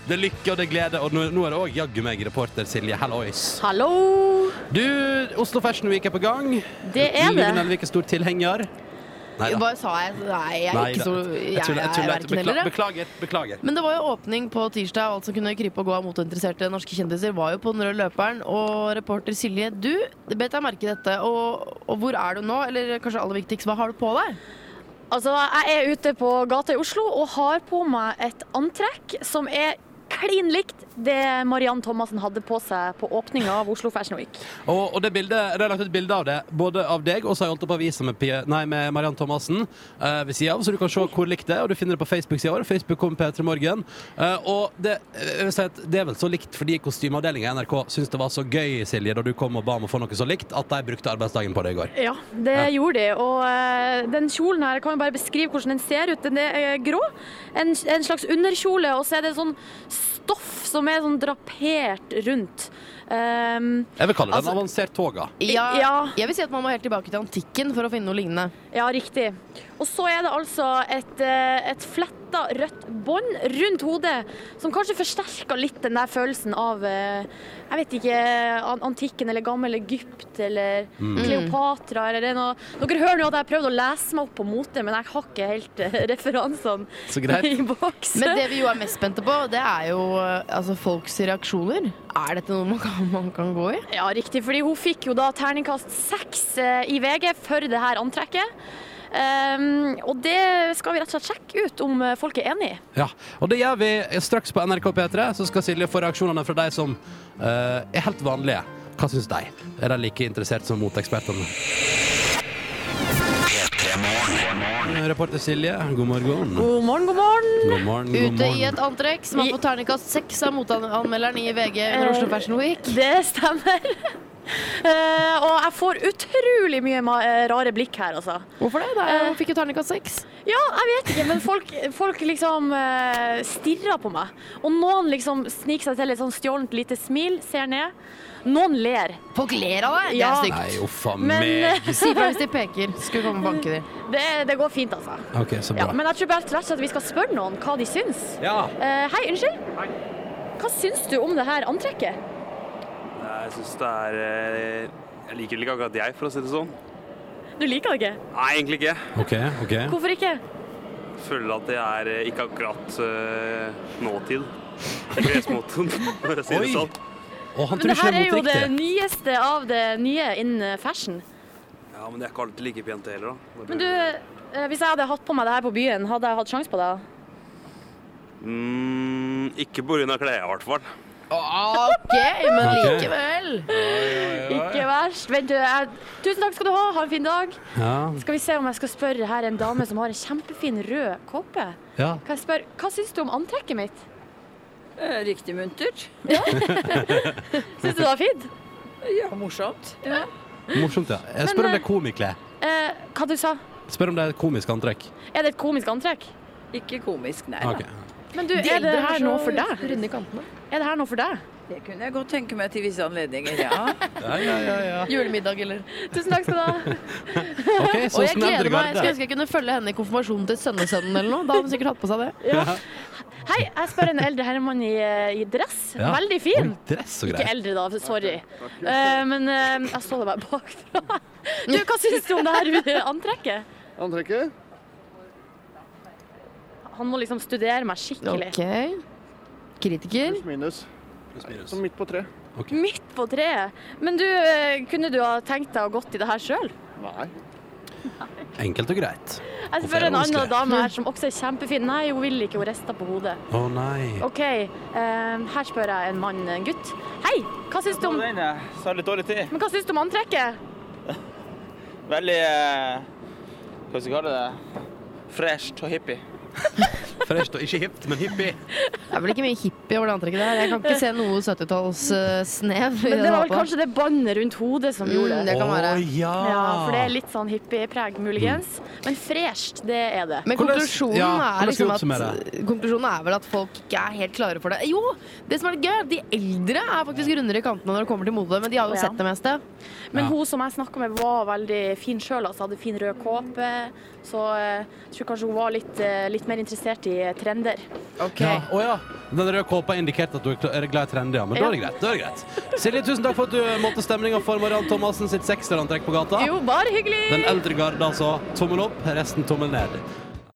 Det er lykke og det er glede. Og nå er det også jaggu meg reporter Silje Hallois. Hallo! Du, Oslo Fashion Week er på gang. Det er det. Live Nelvik er stor tilhenger. Neida. Hva sa jeg? Nei, jeg er ikke så... Jeg er verken heller. Beklager. Men det var jo åpning på tirsdag. Alt som kunne krype og gå av moteinteresserte norske kjendiser var jo på den røde løperen. Og reporter Silje, du bet deg merke i dette. Og hvor er du nå? Eller kanskje aller viktigst, hva har du på deg? Altså, jeg er ute på gata i Oslo og har på meg et antrekk som er klin likt det Marianne Thomassen hadde på seg på åpningen av Oslo Fashion Week. Og det bildet, det er lagt et bilde av det, både av deg, og så har jeg holdt opp avisen med Marianne Thomassen ved siden av, så du kan se hvor likt det, og du finner det på Facebook-siden vår. Facebook kom P3 Morgen. Og det, jeg vil si at det er vel så likt fordi kostymeavdelingen i NRK synes det var så gøy, Silje, da du kom og ba om å få noe så likt, at de brukte arbeidsdagen på det i går. Ja, det gjorde de. Og den kjolen her, kan vi bare beskrive hvordan den ser ut. Den er grå, en slags underkjole, og så er det sånn stoff som er sånn drapert rundt. Jeg vil kalle det en avansert toga. Ja, jeg vil si at man må helt tilbake til antikken for å finne noe lignende. Ja, riktig. Og så er det altså et fletta rødt bånd rundt hodet, som kanskje forsterker litt den der følelsen av, jeg vet ikke, antikken eller gammel Egypt eller Kleopatra eller det noe. Dere hører jo at jeg prøvde å lese meg opp på mote, men jeg har ikke helt referansene i boks. Men det vi jo er mest spente på, det er jo altså, folks reaksjoner. Er dette noe man kan gå i? Ja, riktig, fordi hun fikk jo da terningkast 6 i VG for det her antrekket. Og det skal vi rett og slett sjekke ut om folk er enig i. Ja, og det gjør vi straks på NRK P3. Så skal Silje få reaksjonene fra de som er helt vanlige. Hva synes de? Er de like interessert som motekspertene? Reporter Silje, god morgen. God morgen. God morgen. Ute i et antrekk som har fått terningkast 6 av motanmelderen i VG under Oslo Fashion Week. Det stemmer. Og jeg får utrolig mye rare blikk her, altså. Hvorfor det? Hun fikk jo terningkast 6. Ja, jeg vet ikke, men folk liksom stirrer på meg. Og noen liksom sniker seg til et sånn stjålent lite smil, ser ned. Noen ler. Folk ler av deg? Ja. Det er stygt. Nei, uffa meg. Si fra hvis de peker. Skal komme og banke dem. Det går fint, altså. Ok, så bra. Ja, men jeg tror bare rett og slett at vi skal spørre noen hva de syns. Ja. Hei, unnskyld. Hei. Hva syns du om det her antrekket? Jeg synes det jeg liker det ikke akkurat jeg, for å si det sånn. Du liker det ikke? Nei, egentlig ikke. Ok. Hvorfor ikke? Jeg føler at det ikke akkurat nåtid. Klesmoten, for å si det sånn. Og han Men tror det ikke her det er er jo det motriktig. nyeste av det nye innen fashion. Ja, men det er ikke alltid like pent heller, da. Men du, hvis jeg hadde hatt på meg det her på byen, hadde jeg hatt sjans på det? Ikke på grunn av klær, i hvert fall. Ok, men likevel. Ikke verst. Vent, tusen takk skal du ha en fin dag. Ja. Skal vi se om jeg skal spørre her en dame som har en kjempefin rød kåpe. Ja. Kan jeg spørre, hva syns du om antrekket mitt? Riktig muntert. Syns du det var fint? Ja, morsomt. Ja. Morsomt, ja. Jeg spør om det er komiklær. Hva du sa? Spør om det er et komisk antrekk. Er det et komisk antrekk? Ikke komisk, nei Ok. da. Men du, er det her noe for deg? Runde i kantene. Er det her noe for deg? Det kunne jeg godt tenke meg til visse anledninger, ja. Ja. Julemiddag, eller? Tusen takk skal du ha. Ok, Og så jeg gleder meg. Jeg skulle garde. ønske jeg kunne følge henne i konfirmasjonen til sønnesønnen eller noe. Da hadde hun sikkert hatt på seg det. Ja. Hei, jeg spør en eldre herremann i dress. Ja. Veldig fin. Oi, dress og Ikke greier. eldre da, sorry. Men jeg så det bare bakfra. Du, hva synes du om det her antrekket? Antrekket? Han må liksom studere meg skikkelig. Ok. Kritiker. Pluss minus. Som midt på tre. Midt på treet. Men du, kunne du ha tenkt deg å gått i det her selv? Nei. Enkelt og greit. Jeg Hvorfor er spør det en annen vanskelig? dame her som også er kjempefin. Nei, hun vil ikke, hun rister på hodet. Å nei. Ok, her spør jeg en mann, en gutt. Hei, hva synes du om, Den sa litt dårlig til. men hva synes du om antrekket? Veldig, hva skal jeg kalle det, fresht og hippie. Fresh og ikke hipt, men hippie. Det er vel ikke mye hippie over det antrekket der. Jeg kan ikke se noe 70-talls snev i Men det var vel på. kanskje det båndet rundt hodet som gjorde det. Det kan være. Ja. Ja, for det er litt sånn hippiepreg muligens. Men fresht, det er det. Men Hvordan- konklusjonen, ja, er hvordan skal liksom vi at, oppsummere? konklusjonen er vel at folk ikke er helt klare for det. Jo, det som er litt gøy, er at de eldre er faktisk rundere i kantene når det kommer til mode, men de har jo Ja. sett det meste. Men Ja. hun som jeg snakket med var veldig fin selv, altså hadde fin rød kåpe. Så jeg tror kanskje hun var litt mer interessert i trender. Ok. Ja, Den røde kåpa indikerte at du er glad i trender, ja. Men da er det greit. Silje, tusen takk for at du måtte stemninga for Mariann Thomassen sitt 6-antrekk på gata. Jo, bare hyggelig! Den eldre garde, altså. Tommel opp, resten tommel ned.